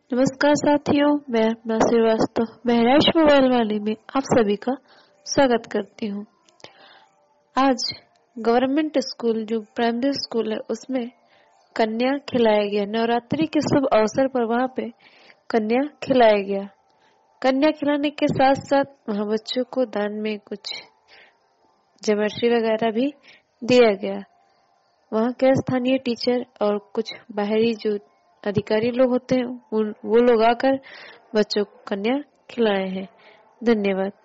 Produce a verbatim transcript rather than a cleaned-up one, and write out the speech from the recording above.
नमस्कार साथियों, मैं अपना श्रीवास्तव बहराइच मोबाइल वाले में आप सभी का स्वागत करती हूँ। आज गवर्नमेंट स्कूल जो प्राइमरी स्कूल है उसमें कन्या खिलाया गया। नवरात्रि के शुभ अवसर पर वहाँ पे कन्या खिलाया गया। कन्या खिलाने के साथ साथ वहाँ बच्चों को दान में कुछ ज्योमेट्री वगैरह भी दिया गया। वहाँ के स्थानीय टीचर और कुछ बाहरी जो अधिकारी लोग होते हैं वो लोग आकर बच्चों को कन्या खिलाए हैं। धन्यवाद।